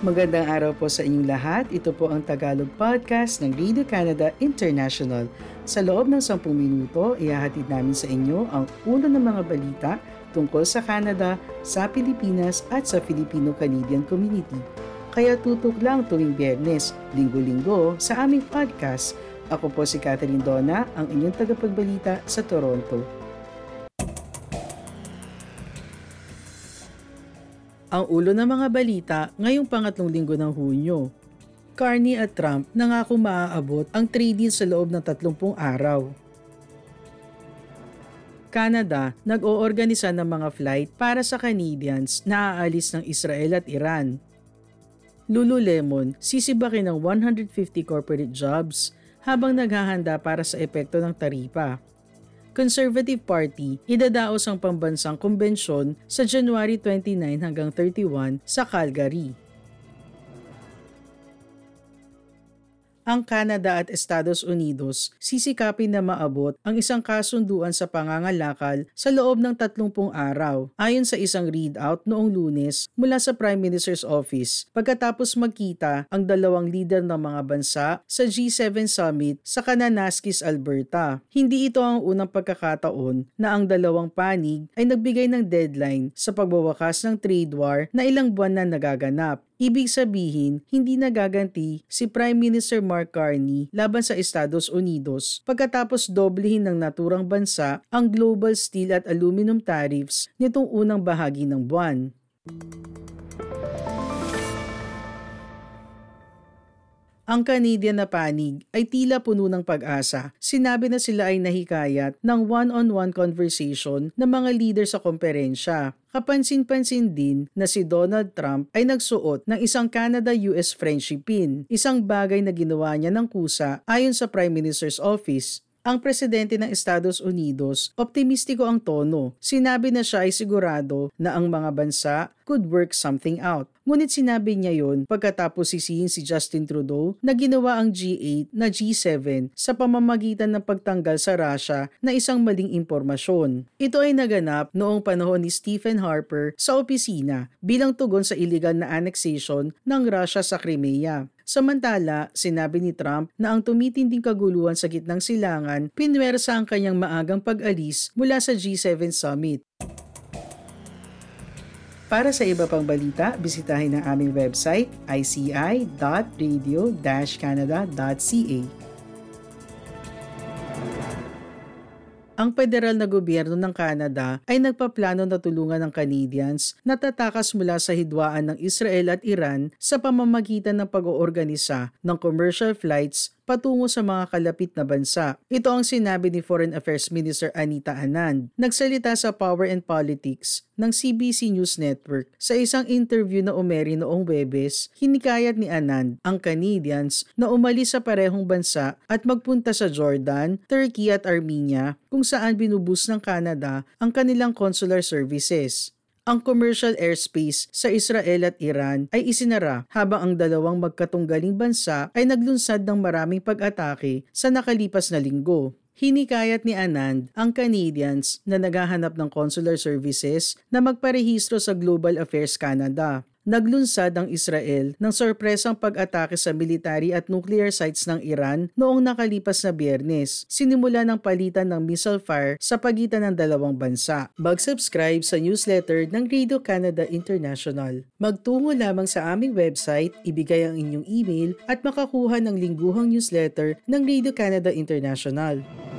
Magandang araw po sa inyong lahat. Ito po ang Tagalog Podcast ng Radio Canada International. Sa loob ng 10 minuto, ihahatid namin sa inyo ang ulo ng mga balita tungkol sa Canada, sa Pilipinas at sa Filipino-Canadian community. Kaya tutok lang tuwing Biyernes, Linggo-linggo sa aming podcast. Ako po si Catherine Dona, ang inyong tagapagbalita sa Toronto. Ang ulo ng mga balita ngayong pangatlong linggo ng Hunyo. Carney at Trump nangako maaabot ang trade deal sa loob ng 30 araw. Canada nag-oorganisa ng mga flight para sa Canadians na aalis ng Israel at Iran. Lululemon sisibakin ng 150 corporate jobs habang naghahanda para sa epekto ng taripa. Conservative Party idadaos ang pambansang kumbensyon sa January 29 hanggang 31 sa Calgary. Ang Canada at Estados Unidos sisikapin na maabot ang isang kasunduan sa pangangalakal sa loob ng 30 araw ayon sa isang readout noong Lunes mula sa Prime Minister's Office pagkatapos magkita ang dalawang leader ng mga bansa sa G7 Summit sa Kananaskis, Alberta. Hindi ito ang unang pagkakataon na ang dalawang panig ay nagbigay ng deadline sa pagbawakas ng trade war na ilang buwan na nagaganap. Ibig sabihin, hindi nagaganti si Prime Minister Mark Carney laban sa Estados Unidos pagkatapos doblehin ng naturang bansa ang global steel at aluminum tariffs nitong unang bahagi ng buwan. Ang Canadian na panig ay tila puno ng pag-asa. Sinabi na sila ay nahikayat ng one-on-one conversation ng mga leader sa komperensya. Kapansin-pansin din na si Donald Trump ay nagsuot ng isang Canada-US friendship pin, isang bagay na ginawa niya ng kusa ayon sa Prime Minister's Office. Ang presidente ng Estados Unidos, optimistiko ang tono. Sinabi na siya ay sigurado na ang mga bansa could work something out. Ngunit sinabi niya yon pagkatapos sisihin si Justin Trudeau na ginawa ang G8 na G7 sa pamamagitan ng pagtanggal sa Russia na isang maling impormasyon. Ito ay naganap noong panahon ni Stephen Harper sa opisina bilang tugon sa illegal na annexation ng Russia sa Crimea. Samantala, sinabi ni Trump na ang tumitinding kaguluhan sa gitnang silangan pinwersa ang kanyang maagang pag-alis mula sa G7 Summit. Para sa iba pang balita, bisitahin ang aming website ici.radio-canada.ca. Ang federal na gobyerno ng Canada ay nagpaplano na tulungan ng Canadians na tatakas mula sa hidwaan ng Israel at Iran sa pamamagitan ng pag-oorganisa ng commercial flights patungo sa mga kalapit na bansa. Ito ang sinabi ni Foreign Affairs Minister Anita Anand. Nagsalita sa Power and Politics ng CBC News Network. Sa isang interview na umeri noong Huwebes, hinikayat ni Anand ang Canadians na umalis sa parehong bansa at magpunta sa Jordan, Turkey at Armenia kung saan binubus ng Canada ang kanilang consular services. Ang commercial airspace sa Israel at Iran ay isinara habang ang dalawang magkatunggaling bansa ay naglunsad ng maraming pag-atake sa nakalipas na linggo. Hinikayat ni Anand ang Canadians na naghahanap ng consular services na magparehistro sa Global Affairs Canada. Naglunsad ang Israel ng sorpresang pag-atake sa military at nuclear sites ng Iran noong nakalipas na Biyernes. Sinimula ng palitan ng missile fire sa pagitan ng dalawang bansa. Mag-subscribe sa newsletter ng Radio Canada International. Magtungo lamang sa aming website, ibigay ang inyong email at makakuha ng lingguhang newsletter ng Radio Canada International.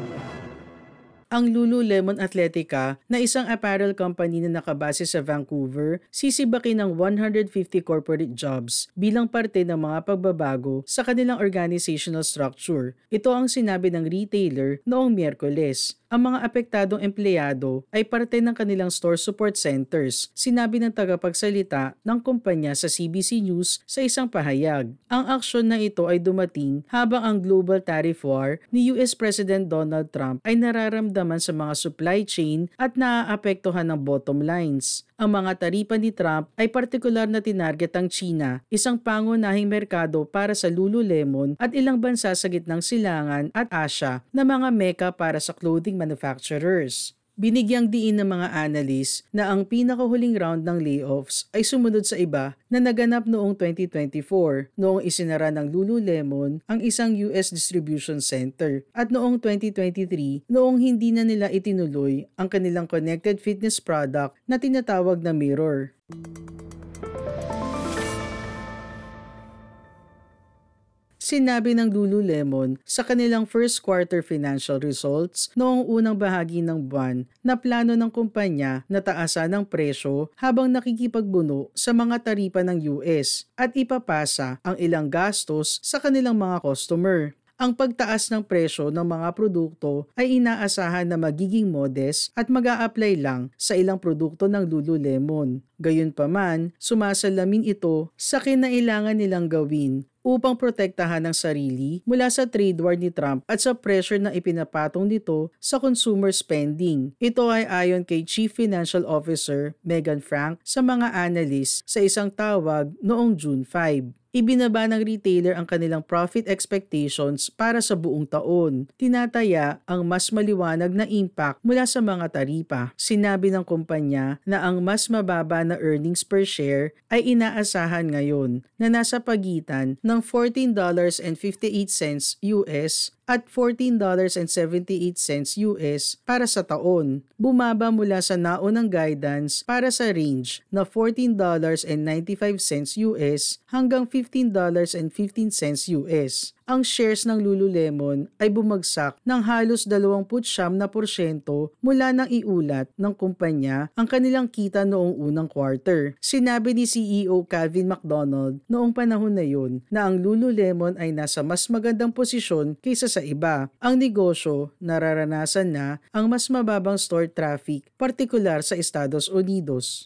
Ang Lululemon Athletica na isang apparel company na nakabase sa Vancouver, sisibakin ng 150 corporate jobs bilang parte ng mga pagbabago sa kanilang organizational structure. Ito ang sinabi ng retailer noong Miyerkules. Ang mga apektadong empleyado ay parte ng kanilang store support centers, sinabi ng tagapagsalita ng kumpanya sa CBC News sa isang pahayag. Ang aksyon na ito ay dumating habang ang global tariff war ni US President Donald Trump ay nararamdaman sa mga supply chain at naaapektuhan ng bottom lines. Ang mga taripa ni Trump ay partikular na tinarget ang China, isang pangunahing merkado para sa Lululemon at ilang bansa sa gitnang silangan at Asia na mga meka para sa clothing manufacturers. Binigyang diin ng mga analyst na ang pinakahuling round ng layoffs ay sumunod sa iba na naganap noong 2024 noong isinara ng Lululemon ang isang US distribution center at noong 2023 noong hindi na nila itinuloy ang kanilang connected fitness product na tinatawag na Mirror. Sinabi ng Lululemon sa kanilang first quarter financial results noong unang bahagi ng buwan na plano ng kumpanya na taasan ng presyo habang nakikipagbuno sa mga taripa ng US at ipapasa ang ilang gastos sa kanilang mga customer. Ang pagtaas ng presyo ng mga produkto ay inaasahan na magiging modest at mag-a-apply lang sa ilang produkto ng Lululemon. Gayunpaman, sumasalamin ito sa kinailangan nilang gawin upang protektahan ang sarili mula sa trade war ni Trump at sa pressure na ipinapatong nito sa consumer spending. Ito ay ayon kay Chief Financial Officer Megan Frank sa mga analyst sa isang tawag noong June 5. Ibinaba ng retailer ang kanilang profit expectations para sa buong taon. Tinataya ang mas maliwanag na impact mula sa mga taripa. Sinabi ng kumpanya na ang mas mababa na earnings per share ay inaasahan ngayon na nasa pagitan ng $14.58 US at $14.78 US para sa taon. Bumaba mula sa naunang guidance para sa range na $14.95 US hanggang $15.15 US. Ang shares ng Lululemon ay bumagsak ng halos 29% mula nang iulat ng kumpanya ang kanilang kita noong unang quarter. Sinabi ni CEO Calvin McDonald noong panahon na yun na ang Lululemon ay nasa mas magandang posisyon kaysa sa iba. Ang negosyo nararanasan na ang mas mababang store traffic, partikular sa Estados Unidos.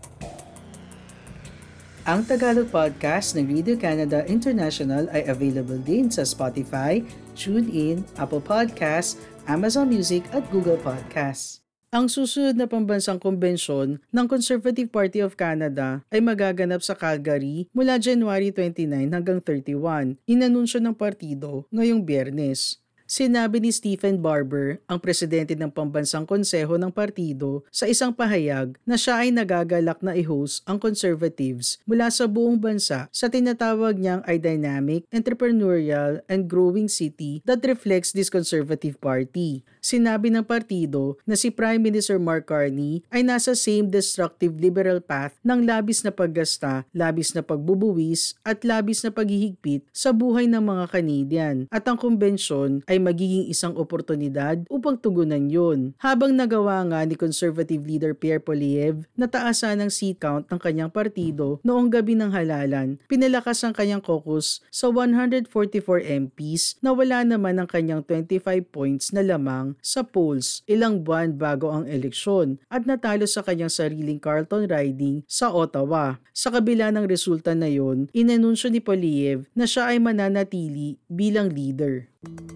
Ang Tagalog podcast ng Radio Canada International ay available din sa Spotify, TuneIn, Apple Podcasts, Amazon Music at Google Podcasts. Ang susunod na pambansang kumbensyon ng Conservative Party of Canada ay magaganap sa Calgary mula January 29 hanggang 31, inanunsyo ng partido ngayong Biyernes. Sinabi ni Stephen Barber, ang presidente ng pambansang konseho ng partido, sa isang pahayag na siya ay nagagalak na i-host ang conservatives mula sa buong bansa sa tinatawag niyang a dynamic, entrepreneurial, and growing city that reflects this conservative party. Sinabi ng partido na si Prime Minister Mark Carney ay nasa same destructive liberal path ng labis na paggasta, labis na pagbubuwis, at labis na paghihigpit sa buhay ng mga Canadian, at ang kumbensyon ay magiging isang oportunidad upang tugunan yun. Habang nagawa nga ni Conservative leader Pierre Poilievre na taasan ang seat count ng kanyang partido noong gabi ng halalan, pinalakas ang kanyang caucus sa 144 MPs na wala naman ang kanyang 25 points na lamang sa polls ilang buwan bago ang eleksyon at natalo sa kanyang sariling Carleton riding sa Ottawa. Sa kabila ng resulta na yon, inanunsyo ni Poilievre na siya ay mananatili bilang leader.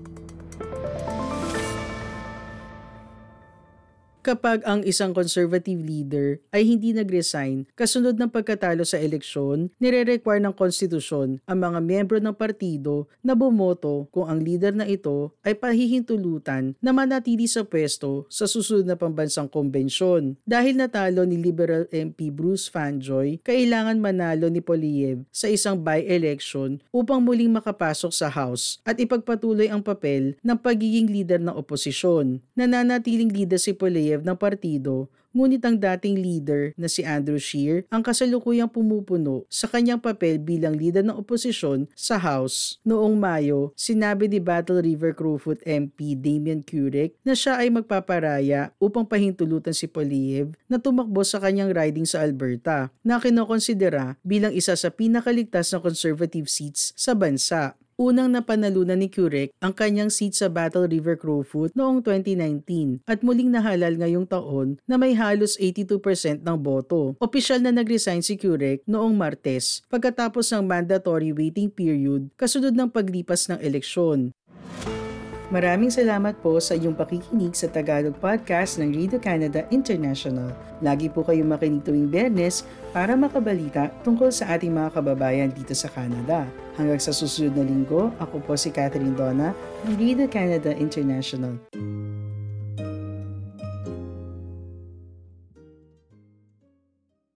Kapag ang isang conservative leader ay hindi nag-resign kasunod ng pagkatalo sa eleksyon, nire-require ng konstitusyon ang mga miyembro ng partido na bumoto kung ang leader na ito ay pahihintulutan na manatili sa pwesto sa susunod na pambansang kumbensyon. Dahil natalo ni Liberal MP Bruce Fanjoy, kailangan manalo ni Poilievre sa isang by-election upang muling makapasok sa House at ipagpatuloy ang papel ng pagiging leader ng oposisyon. Nananatiling leader si Poilievre ng partido, ngunit ang dating leader na si Andrew Scheer ang kasalukuyang pumupuno sa kanyang papel bilang leader ng oposisyon sa House. Noong Mayo, sinabi ni Battle River Crowfoot MP Damian Curec na siya ay magpaparaya upang pahintulutan si Poilievre na tumakbo sa kanyang riding sa Alberta, na kinokonsidera bilang isa sa pinakaligtas na conservative seats sa bansa. Unang napanalunan ni Curec ang kanyang seat sa Battle River Crowfoot noong 2019 at muling nahalal ngayong taon na may halos 82% ng boto. Opisyal na nag-resign si Curec noong Martes pagkatapos ng mandatory waiting period kasunod ng paglipas ng eleksyon. Maraming salamat po sa iyong pakikinig sa Tagalog Podcast ng Radio Canada International. Lagi po kayong makinig tuwing Biyernes para makabalita tungkol sa ating mga kababayan dito sa Canada. Hanggang sa susunod na linggo, ako po si Catherine Donna ng Radio Canada International.